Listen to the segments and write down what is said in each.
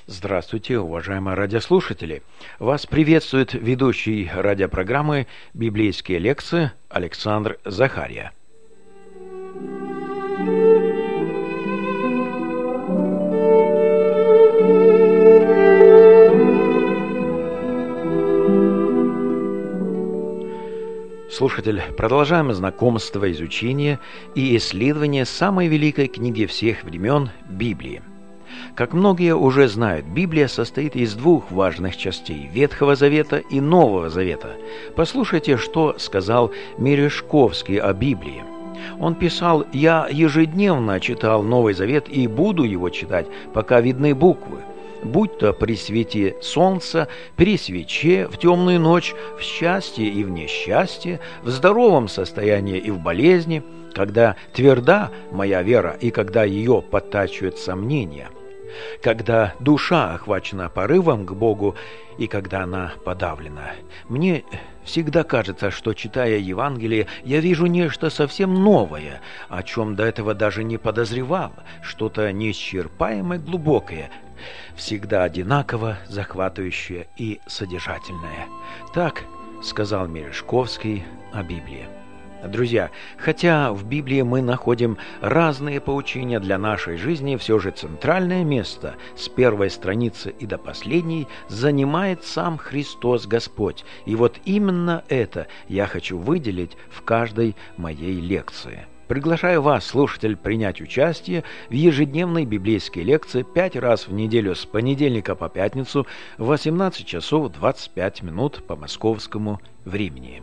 Здравствуйте, уважаемые радиослушатели! Вас приветствует ведущий радиопрограммы «Библейские лекции» Александр Захария. Слушатель, продолжаем знакомство, изучение и исследование самой великой книги всех времен – Библии. Как многие уже знают, Библия состоит из двух важных частей – Ветхого Завета и Нового Завета. Послушайте, что сказал Мережковский о Библии. Он писал: «Я ежедневно читал Новый Завет и буду его читать, пока видны буквы. Будь то при свете солнца, при свече, в темную ночь, в счастье и в несчастье, в здоровом состоянии и в болезни, когда тверда моя вера и когда ее подтачивают сомнения, когда душа охвачена порывом к Богу и когда она подавлена. Мне всегда кажется, что, читая Евангелие, я вижу нечто совсем новое, о чем до этого даже не подозревал, что-то неисчерпаемое, глубокое, всегда одинаково захватывающее и содержательное». Так сказал Мережковский о Библии. Друзья, хотя в Библии мы находим разные поучения для нашей жизни, все же центральное место с первой страницы и до последней занимает сам Христос Господь. И вот именно это я хочу выделить в каждой моей лекции. Приглашаю вас, слушатель, принять участие в ежедневной библейской лекции 5 раз в неделю с понедельника по пятницу в 18 часов 25 минут по московскому времени.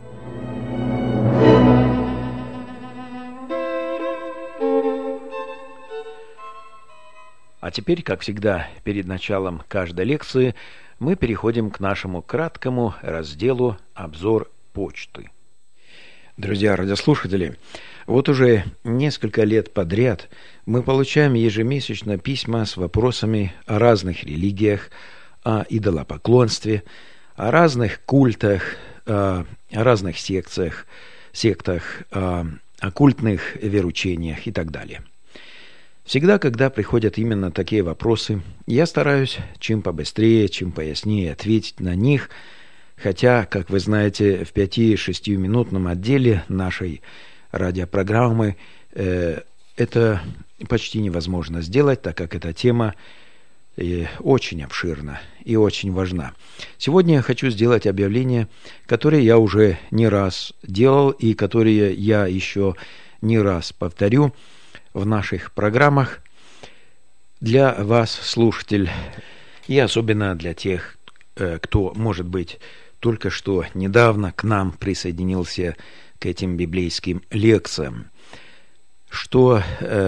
А теперь, как всегда, перед началом каждой лекции мы переходим к нашему краткому разделу «Обзор почты». Друзья радиослушатели, вот уже несколько лет подряд мы получаем ежемесячно письма с вопросами о разных религиях, о идолопоклонстве, о разных культах, о разных сектах, о оккультных вероучениях и так далее. Всегда, когда приходят именно такие вопросы, я стараюсь чем побыстрее, чем пояснее ответить на них, хотя, как вы знаете, в 5-6-минутном отделе нашей радиопрограммы это почти невозможно сделать, так как эта тема очень обширна и очень важна. Сегодня я хочу сделать объявление, которое я уже не раз делал и которое я еще не раз повторю в наших программах для вас, слушатель, и особенно для тех, кто, может быть, только что недавно к нам присоединился к этим библейским лекциям, что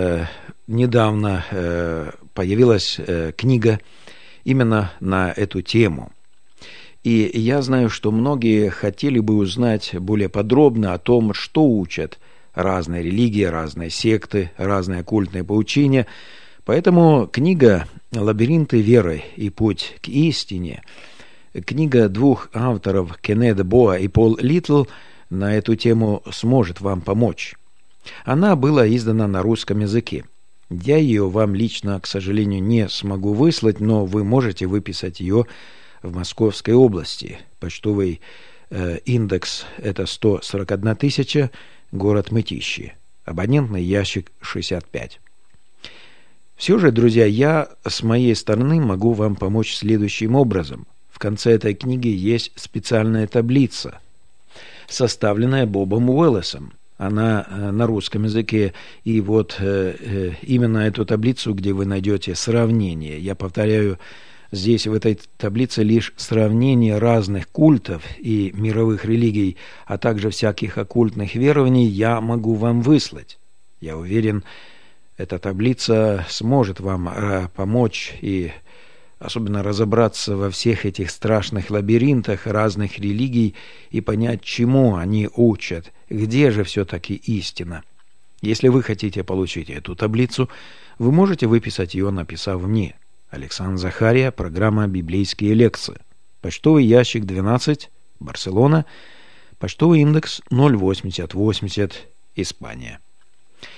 недавно появилась книга именно на эту тему. И я знаю, что многие хотели бы узнать более подробно о том, что учат разные религии, разные секты, разные оккультные поучения. Поэтому книга «Лабиринты веры и путь к истине», книга двух авторов Кеннеда Боа и Пол Литл на эту тему сможет вам помочь. Она была издана на русском языке. Я ее вам лично, к сожалению, не смогу выслать, но вы можете выписать ее в Московской области. Почтовый индекс – это 141 000, город Мытищи. Абонентный ящик 65. Все же, друзья, я с моей стороны могу вам помочь следующим образом. В конце этой книги есть специальная таблица, составленная Бобом Уэллесом. Она на русском языке. И вот именно эту таблицу, где вы найдете сравнение. Я повторяю, здесь в этой таблице лишь сравнение разных культов и мировых религий, а также всяких оккультных верований я могу вам выслать. Я уверен, эта таблица сможет вам помочь и особенно разобраться во всех этих страшных лабиринтах разных религий и понять, чему они учат, где же все-таки истина. Если вы хотите получить эту таблицу, вы можете выписать ее, написав мне: Александр Захария, программа «Библейские лекции». Почтовый ящик 12, Барселона, почтовый индекс 08080, Испания.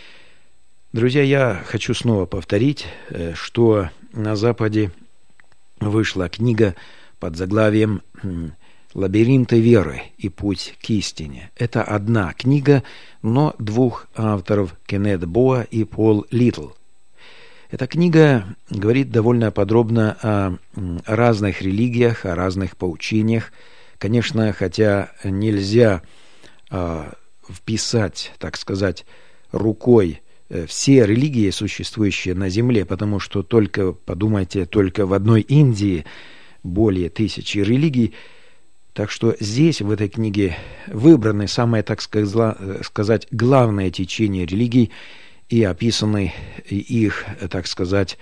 Друзья, я хочу снова повторить, что на Западе вышла книга под заглавием «Лабиринты веры и путь к истине». Это одна книга, но двух авторов, Кеннет Боа и Пол Литтл. Эта книга говорит довольно подробно о разных религиях, о разных поучениях. Конечно, хотя нельзя вписать, так сказать, рукой все религии, существующие на Земле, потому что подумайте, только в одной Индии более 1000 религий. Так что здесь, в этой книге, выбраны самые, так сказать, главные течения религий и описаны их, так сказать,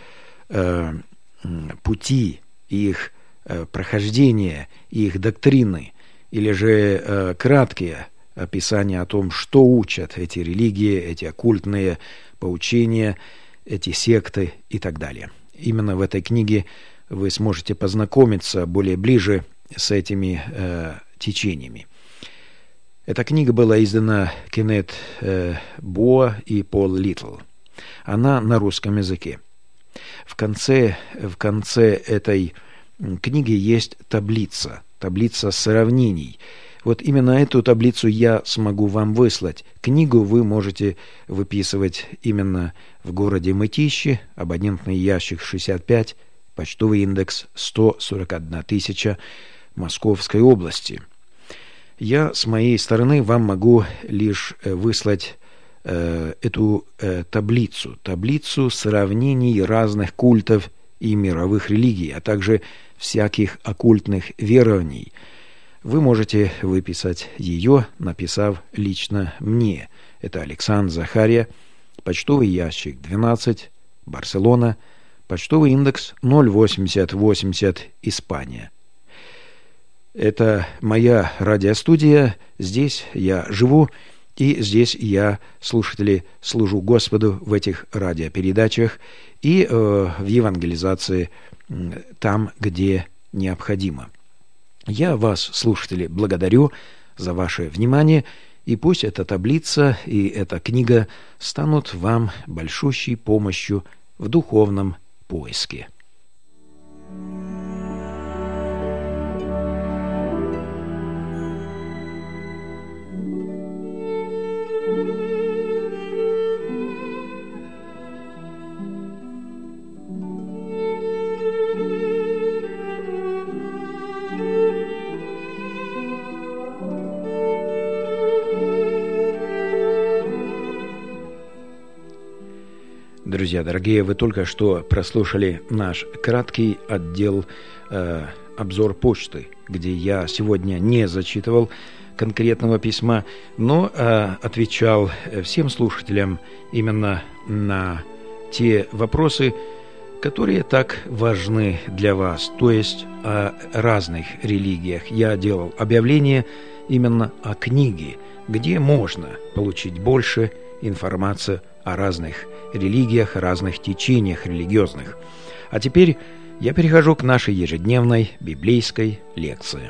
пути, их прохождение, их доктрины, или же краткие описания о том, что учат эти религии, эти оккультные поучения, эти секты и так далее. Именно в этой книге вы сможете познакомиться более ближе с этими течениями. Эта книга была издана Кеннет Боа и Пол Литтл. Она на русском языке. В конце этой книги есть таблица сравнений. Вот именно эту таблицу я смогу вам выслать. Книгу вы можете выписывать именно в городе Мытищи, абонентный ящик 65, почтовый индекс 141 000, Московской области. Я с моей стороны вам могу лишь выслать эту таблицу сравнений разных культов и мировых религий, а также всяких оккультных верований. Вы можете выписать ее, написав лично мне. Это Александр Захария, почтовый ящик 12, Барселона, почтовый индекс 08080, Испания. Это моя радиостудия, здесь я живу, и здесь я, слушатели, служу Господу в этих радиопередачах и в евангелизации там, где необходимо. Я вас, слушатели, благодарю за ваше внимание, и пусть эта таблица и эта книга станут вам большущей помощью в духовном поиске. Друзья дорогие, вы только что прослушали наш краткий отдел обзор почты, где я сегодня не зачитывал конкретного письма, но отвечал всем слушателям именно на те вопросы, которые так важны для вас, то есть о разных религиях. Я делал объявление именно о книге, где можно получить больше информации о разных религиях, разных течениях религиозных. А теперь я перехожу к нашей ежедневной библейской лекции.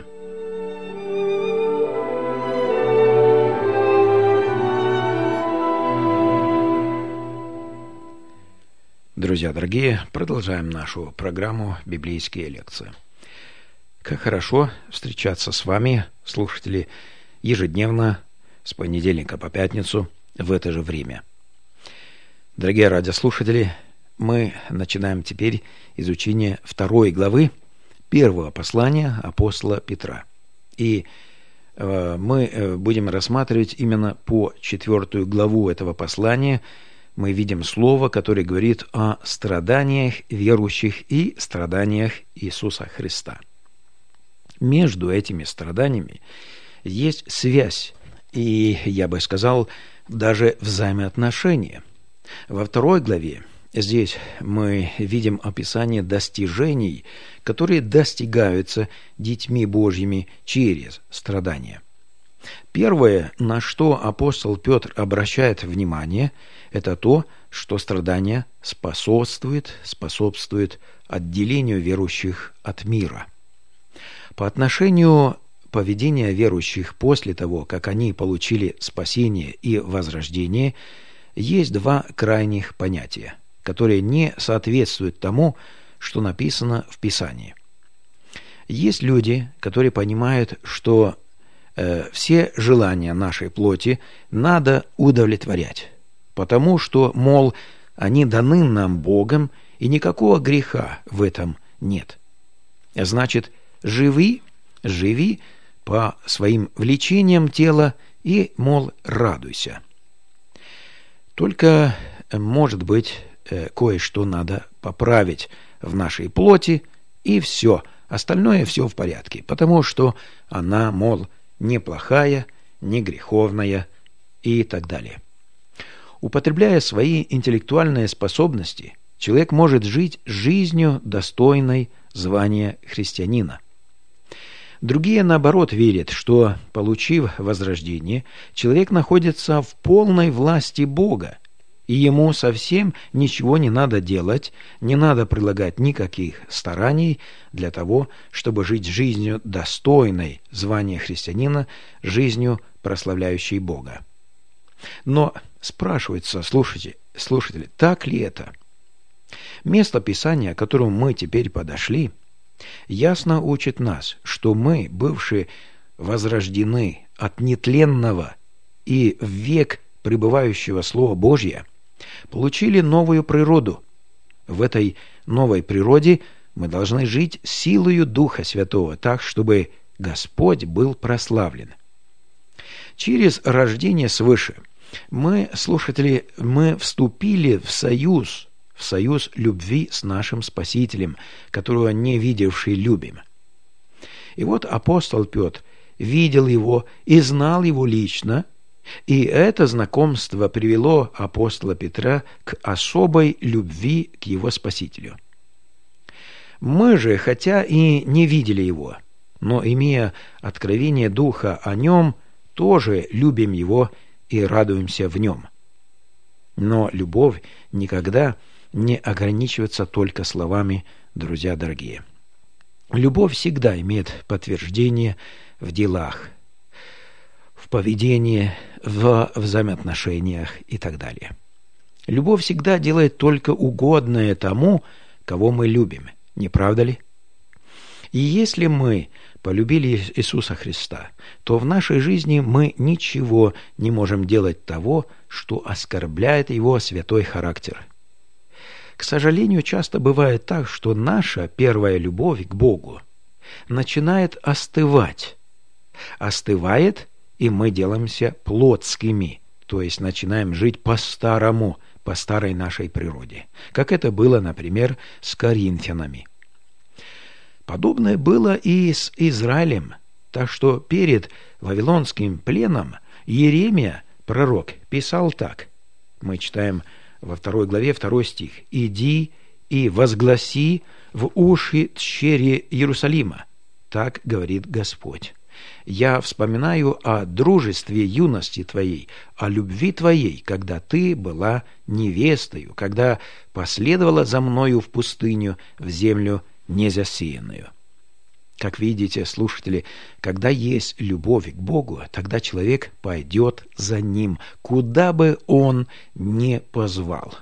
Друзья дорогие, продолжаем нашу программу «Библейские лекции». Как хорошо встречаться с вами, слушатели, ежедневно с понедельника по пятницу в это же время. Дорогие радиослушатели, мы начинаем теперь изучение 2 главы 1 послания апостола Петра. И мы будем рассматривать именно по 4 главу этого послания. Мы видим слово, которое говорит о страданиях верующих и страданиях Иисуса Христа. Между этими страданиями есть связь, и, я бы сказал, даже взаимоотношения. Во 2 главе здесь мы видим описание достижений, которые достигаются детьми Божьими через страдания. Первое, на что апостол Петр обращает внимание, это то, что страдания способствует отделению верующих от мира. По отношению поведения верующих после того, как они получили спасение и возрождение, есть 2 крайних понятия, которые не соответствуют тому, что написано в Писании. Есть люди, которые понимают, что все желания нашей плоти надо удовлетворять, потому что, мол, они даны нам Богом, и никакого греха в этом нет. Значит, живи по своим влечениям тела и, мол, радуйся. Только, может быть, кое-что надо поправить в нашей плоти, и все, остальное все в порядке, потому что она, мол, неплохая, не греховная и так далее. Употребляя свои интеллектуальные способности, человек может жить жизнью, достойной звания христианина. Другие, наоборот, верят, что, получив возрождение, человек находится в полной власти Бога, и ему совсем ничего не надо делать, не надо прилагать никаких стараний для того, чтобы жить жизнью, достойной звания христианина, жизнью, прославляющей Бога. Но спрашивается, слушатели, так ли это? Место Писания, к которому мы теперь подошли, ясно учит нас, что мы, бывшие возрождены от нетленного и в век пребывающего Слова Божия, получили новую природу. В этой новой природе мы должны жить силою Духа Святого, так, чтобы Господь был прославлен. Через рождение свыше мы, слушатели, мы вступили в союз любви с нашим Спасителем, которого не видевший любим. И вот апостол Петр видел его и знал его лично, и это знакомство привело апостола Петра к особой любви к его Спасителю. Мы же, хотя и не видели его, но, имея откровение Духа о нем, тоже любим его и радуемся в нем. Но любовь никогда не ограничивается только словами, друзья дорогие. Любовь всегда имеет подтверждение в делах, в поведении, в взаимоотношениях и так далее. Любовь всегда делает только угодное тому, кого мы любим, не правда ли? И если мы полюбили Иисуса Христа, то в нашей жизни мы ничего не можем делать того, что оскорбляет Его святой характер. К сожалению, часто бывает так, что наша первая любовь к Богу начинает остывать. Остывает, и мы делаемся плотскими, то есть начинаем жить по-старому, по старой нашей природе, как это было, например, с коринфянами. Подобное было и с Израилем, так что перед вавилонским пленом Иеремия, пророк, писал так. Мы читаем во 2 главе 2 стих. «Иди и возгласи в уши тщери Иерусалима, так говорит Господь. Я вспоминаю о дружестве юности твоей, о любви твоей, когда ты была невестою, когда последовала за мною в пустыню, в землю незасеянную». Как видите, слушатели, когда есть любовь к Богу, тогда человек пойдет за Ним, куда бы он ни позвал.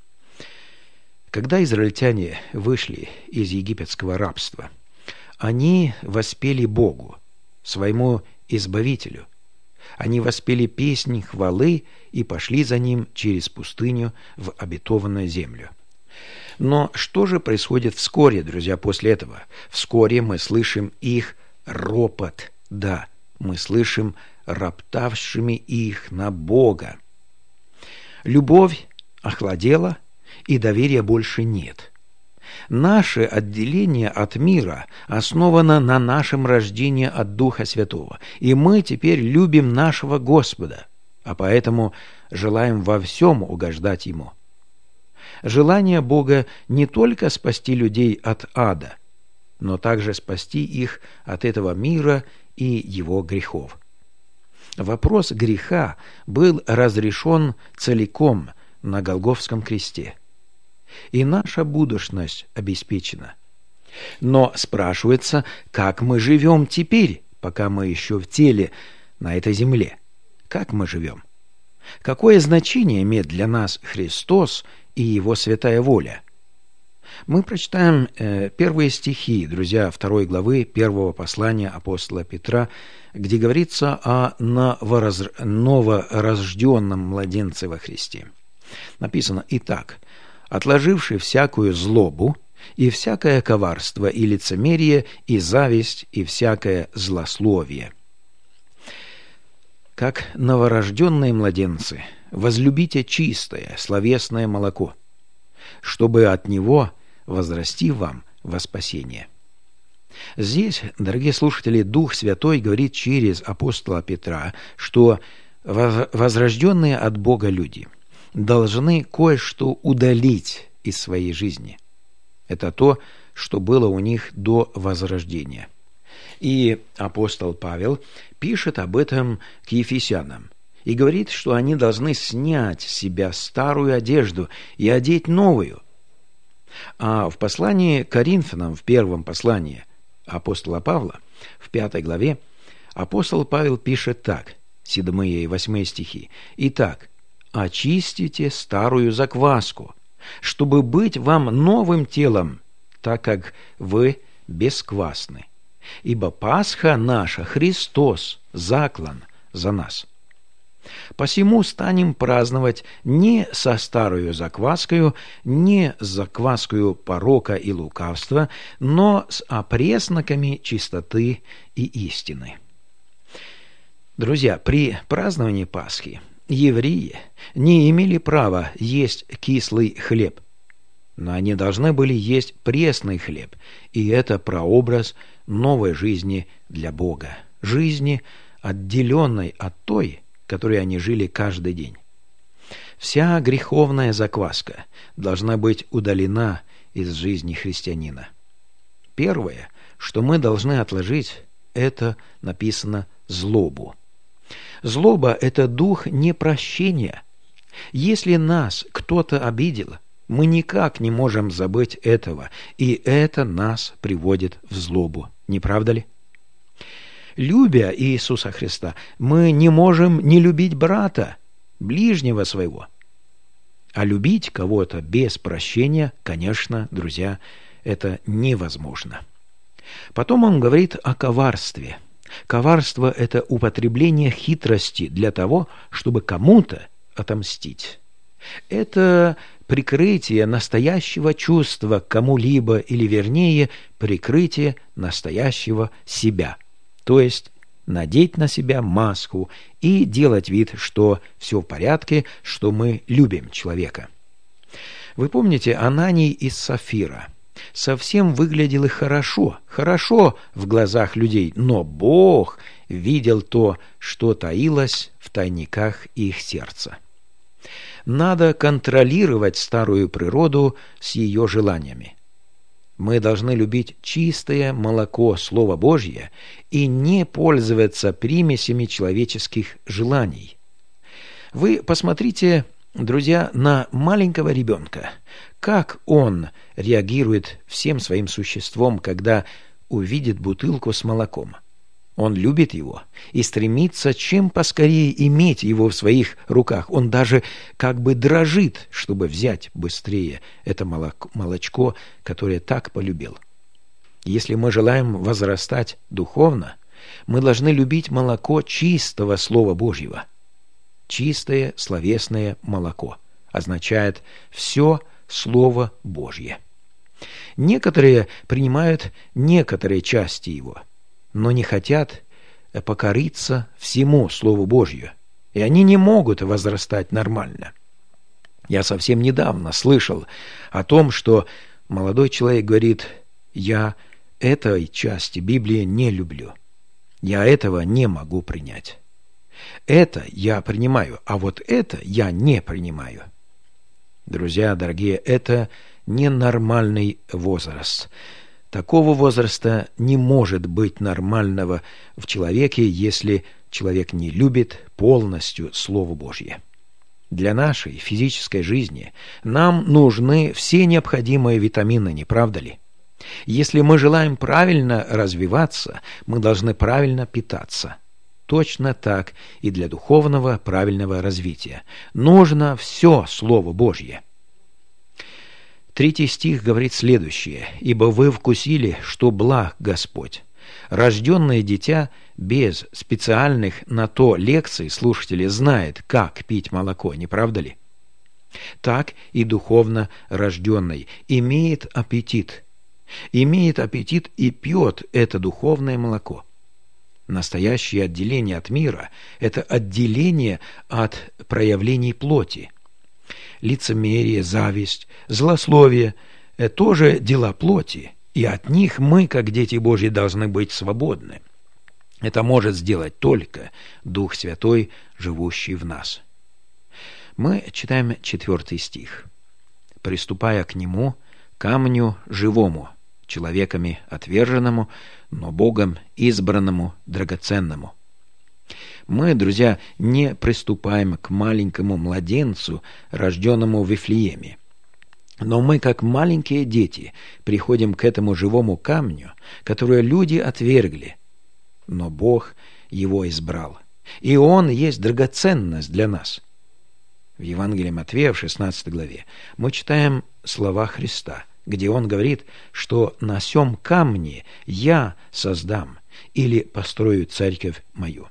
Когда израильтяне вышли из египетского рабства, они воспели Богу, своему Избавителю. Они воспели песни хвалы и пошли за Ним через пустыню в обетованную землю. Но что же происходит вскоре, друзья, после этого? Вскоре мы слышим их ропот. Да, мы слышим роптавшими их на Бога. Любовь охладела, и доверия больше нет. Наше отделение от мира основано на нашем рождении от Духа Святого, и мы теперь любим нашего Господа, а поэтому желаем во всем угождать Ему. Желание Бога не только спасти людей от ада, но также спасти их от этого мира и его грехов. Вопрос греха был разрешен целиком на Голгофском кресте, и наша будущность обеспечена. Но спрашивается, как мы живем теперь, пока мы еще в теле на этой земле? Как мы живем? Какое значение имеет для нас Христос и Его святая воля? Мы прочитаем первые стихи, друзья, 2 главы 1 послания апостола Петра, где говорится о новорожденном младенце во Христе. Написано: «Итак, отложивши всякую злобу, и всякое коварство, и лицемерие, и зависть, и всякое злословие. Как новорожденные младенцы, возлюбите чистое, словесное молоко, чтобы от него возрасти вам во спасение». Здесь, дорогие слушатели, Дух Святой говорит через апостола Петра, что возрожденные от Бога люди должны кое-что удалить из своей жизни. Это то, что было у них до возрождения. И апостол Павел пишет об этом к ефесянам и говорит, что они должны снять с себя старую одежду и одеть новую. А в послании к Коринфянам, в первом послании апостола Павла, в 5 главе, апостол Павел пишет так, 7 и 8 стихи: «Итак, очистите старую закваску, чтобы быть вам новым телом, так как вы бесквасны. Ибо Пасха наша, Христос, заклан за нас. Посему станем праздновать не со старою закваскою, не с закваскою порока и лукавства, но с опресноками чистоты и истины». Друзья, при праздновании Пасхи евреи не имели права есть кислый хлеб, но они должны были есть пресный хлеб, и это прообраз новой жизни для Бога, жизни, отделенной от той, которой они жили каждый день. Вся греховная закваска должна быть удалена из жизни христианина. Первое, что мы должны отложить, это написано злобу. Злоба – это дух непрощения. Если нас кто-то обидел, мы никак не можем забыть этого, и это нас приводит в злобу. Не правда ли? Любя Иисуса Христа, мы не можем не любить брата, ближнего своего. А любить кого-то без прощения, конечно, друзья, это невозможно. Потом он говорит о коварстве. Коварство – это употребление хитрости для того, чтобы кому-то отомстить. Это прикрытие настоящего чувства к кому-либо, или вернее, прикрытие настоящего себя. То есть надеть на себя маску и делать вид, что все в порядке, что мы любим человека. Вы помните, Ананий из Сафира совсем выглядел хорошо в глазах людей, но Бог видел то, что таилось в тайниках их сердца. Надо контролировать старую природу с ее желаниями. Мы должны любить чистое молоко Слова Божье и не пользоваться примесями человеческих желаний. Вы посмотрите, друзья, на маленького ребенка, как он реагирует всем своим существом, когда увидит бутылку с молоком. Он любит его и стремится чем поскорее иметь его в своих руках. Он даже как бы дрожит, чтобы взять быстрее это молочко, которое так полюбил. Если мы желаем возрастать духовно, мы должны любить молоко чистого Слова Божьего. Чистое словесное молоко означает все Слово Божье. Некоторые принимают некоторые части его, но не хотят покориться всему Слову Божью, и они не могут возрастать нормально. Я совсем недавно слышал о том, что молодой человек говорит: «Я этой части Библии не люблю, я этого не могу принять. Это я принимаю, а вот это я не принимаю». Друзья дорогие, это ненормальный возраст. Такого возраста не может быть нормального в человеке, если человек не любит полностью Слово Божье. Для нашей физической жизни нам нужны все необходимые витамины, не правда ли? Если мы желаем правильно развиваться, мы должны правильно питаться. Точно так и для духовного правильного развития. Нужно все Слово Божье. 3 стих говорит следующее: «Ибо вы вкусили, что благ Господь». Рожденное дитя без специальных на то лекций, слушатели, знает, как пить молоко, не правда ли? Так и духовно рожденный имеет аппетит и пьет это духовное молоко. Настоящее отделение от мира – это отделение от проявлений плоти. Лицемерие, зависть, злословие – тоже дела плоти, и от них мы, как дети Божьи, должны быть свободны. Это может сделать только Дух Святой, живущий в нас. Мы читаем 4 стих. «Приступая к нему, камню живому, человеками отверженному, но Богом избранному, драгоценному». Мы, друзья, не приступаем к маленькому младенцу, рожденному в Вифлееме. Но мы, как маленькие дети, приходим к этому живому камню, который люди отвергли, но Бог его избрал. И он есть драгоценность для нас. В Евангелии Матфея, в 16 главе, мы читаем слова Христа, где он говорит, что «на сем камне я создам или построю церковь мою».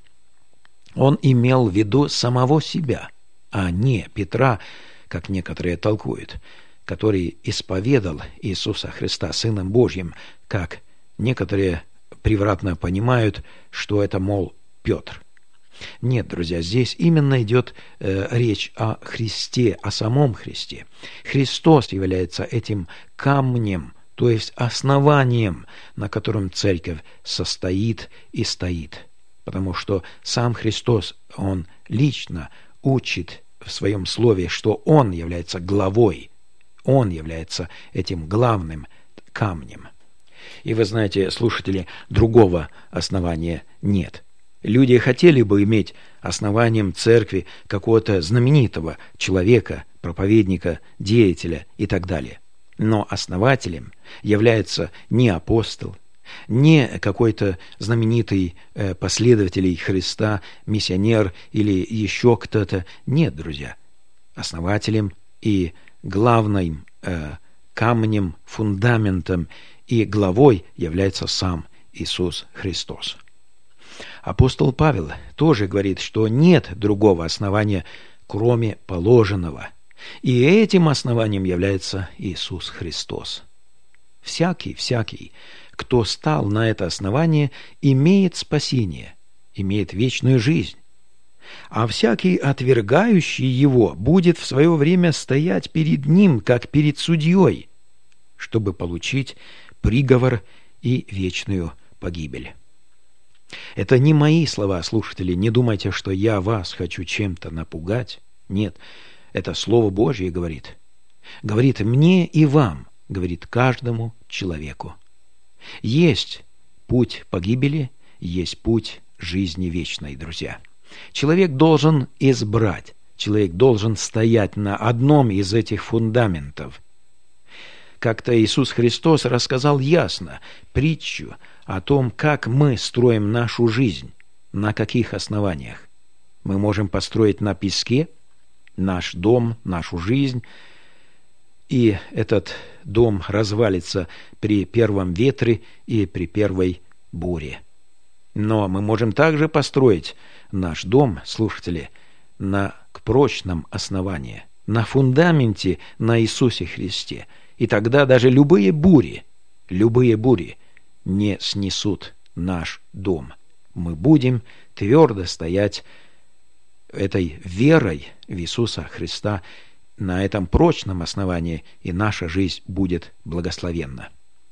Он имел в виду самого себя, а не Петра, как некоторые толкуют, который исповедал Иисуса Христа Сыном Божьим, как некоторые превратно понимают, что это, мол, Петр. Нет, друзья, здесь именно идет речь о Христе, о самом Христе. Христос является этим камнем, то есть основанием, на котором церковь состоит и стоит. Потому что сам Христос, Он лично учит в Своем Слове, что Он является главой, Он является этим главным камнем. И вы знаете, слушатели, другого основания нет. Люди хотели бы иметь основанием церкви какого-то знаменитого человека, проповедника, деятеля и так далее. Но основателем является не апостол, не какой-то знаменитый последователь Христа, миссионер или еще кто-то. Нет, друзья. Основателем и главным камнем, фундаментом и главой является сам Иисус Христос. Апостол Павел тоже говорит, что нет другого основания, кроме положенного. И этим основанием является Иисус Христос. Всякий, кто стал на это основание, имеет спасение, имеет вечную жизнь. А всякий, отвергающий его, будет в свое время стоять перед ним, как перед судьей, чтобы получить приговор и вечную погибель. Это не мои слова, слушатели, не думайте, что я вас хочу чем-то напугать. Нет, это Слово Божье говорит. Говорит мне и вам, говорит каждому человеку. Есть путь погибели, есть путь жизни вечной, друзья. Человек должен избрать, человек должен стоять на одном из этих фундаментов. Как-то Иисус Христос рассказал ясно притчу о том, как мы строим нашу жизнь, на каких основаниях. Мы можем построить на песке наш дом, нашу жизнь, и этот дом развалится при первом ветре и при первой буре. Но мы можем также построить наш дом, слушатели, на прочном основании, на фундаменте, на Иисусе Христе. И тогда даже любые бури не снесут наш дом. Мы будем твердо стоять этой верой в Иисуса Христа на этом прочном основании, и наша жизнь будет благословенна.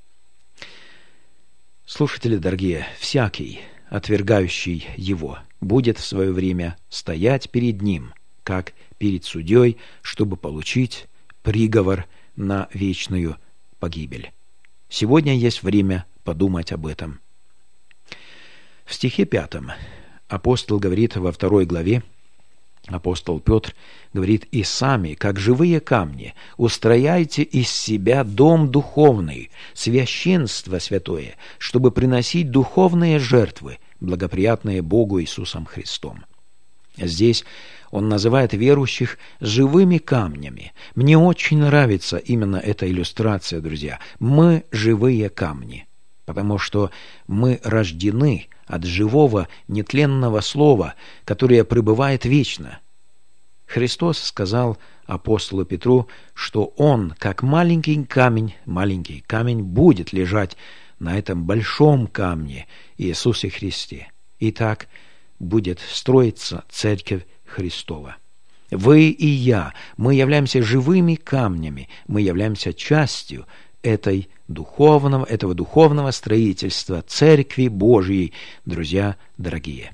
Слушатели дорогие, всякий, отвергающий Его, будет в свое время стоять перед Ним, как перед судьей, чтобы получить приговор на вечную погибель. Сегодня есть время подумать об этом. В стихе 5 апостол говорит во 2 главе, апостол Петр говорит: «И сами, как живые камни, устрояйте из себя дом духовный, священство святое, чтобы приносить духовные жертвы, благоприятные Богу Иисусом Христом». Здесь он называет верующих живыми камнями. Мне очень нравится именно эта иллюстрация, друзья. Мы живые камни, потому что мы рождены от живого нетленного слова, которое пребывает вечно. Христос сказал апостолу Петру, что он, как маленький камень, будет лежать на этом большом камне Иисусе Христе. И так будет строиться Церковь Христова. Вы и я, мы являемся живыми камнями, мы являемся частью этого духовного строительства Церкви Божьей, друзья дорогие.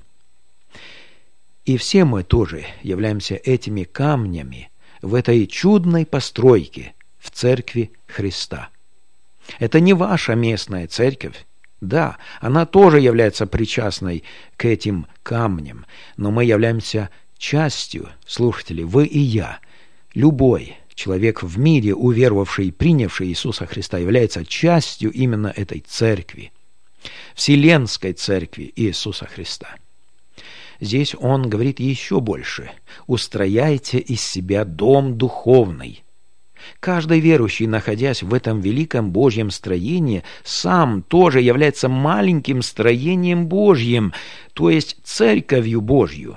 И все мы тоже являемся этими камнями в этой чудной постройке в Церкви Христа. Это не ваша местная церковь. Да, она тоже является причастной к этим камням, но мы являемся частью, слушатели, вы и я. Любой человек в мире, уверовавший и принявший Иисуса Христа, является частью именно этой церкви, Вселенской церкви Иисуса Христа. Здесь он говорит еще больше. «Устрояйте из себя дом духовный». Каждый верующий, находясь в этом великом Божьем строении, сам тоже является маленьким строением Божьим, то есть Церковью Божью.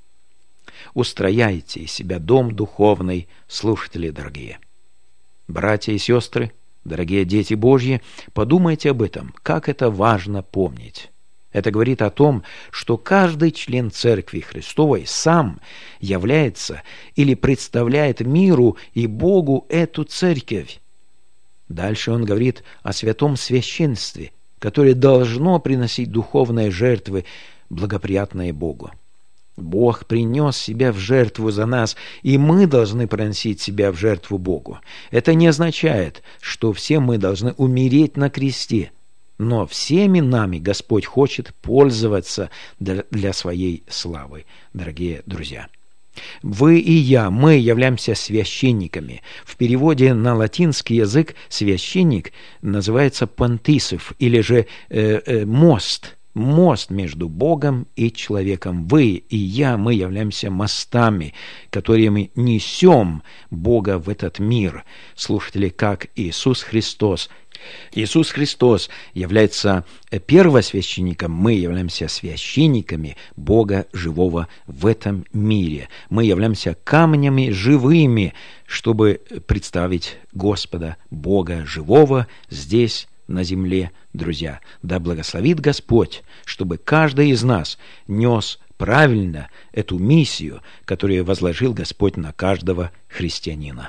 Устрояйте из себя дом духовный, слушатели дорогие. Братья и сестры, дорогие дети Божьи, подумайте об этом, как это важно помнить. Это говорит о том, что каждый член Церкви Христовой сам является или представляет миру и Богу эту церковь. Дальше он говорит о святом священстве, которое должно приносить духовные жертвы, благоприятные Богу. Бог принес себя в жертву за нас, и мы должны приносить себя в жертву Богу. Это не означает, что все мы должны умереть на кресте. Но всеми нами Господь хочет пользоваться для своей славы, дорогие друзья. Вы и я, мы являемся священниками. В переводе на латинский язык священник называется понтифик, или же мост между Богом и человеком. Вы и я, мы являемся мостами, которыми несем Бога в этот мир. Слушатели, как Иисус Христос. Иисус Христос является первосвященником, мы являемся священниками Бога живого в этом мире. Мы являемся камнями живыми, чтобы представить Господа Бога живого здесь, на земле, друзья. Да благословит Господь, чтобы каждый из нас нес правильно эту миссию, которую возложил Господь на каждого христианина.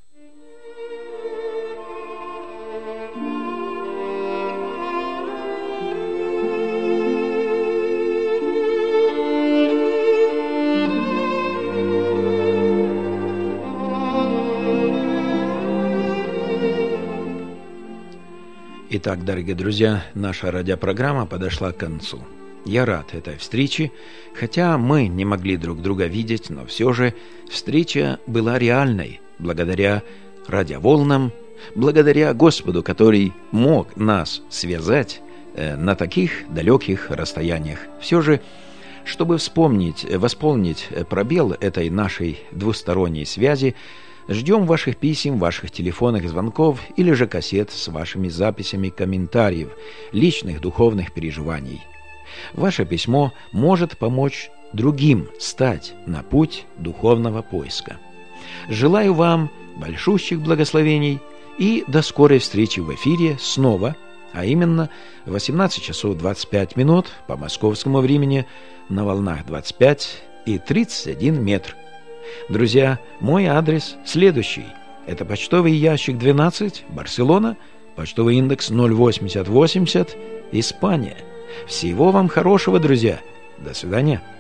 Итак, дорогие друзья, наша радиопрограмма подошла к концу. Я рад этой встрече, хотя мы не могли друг друга видеть, но все же встреча была реальной, благодаря радиоволнам, благодаря Господу, который мог нас связать на таких далеких расстояниях. Все же, чтобы восполнить пробел этой нашей двусторонней связи, ждем ваших писем, ваших телефонных звонков или же кассет с вашими записями комментариев, личных духовных переживаний. Ваше письмо может помочь другим стать на путь духовного поиска. Желаю вам большущих благословений и до скорой встречи в эфире снова, а именно в 18 часов 25 минут по московскому времени на волнах 25 и 31 метр. Друзья, мой адрес следующий. Это почтовый ящик 12, Барселона, почтовый индекс 08080, Испания. Всего вам хорошего, друзья. До свидания.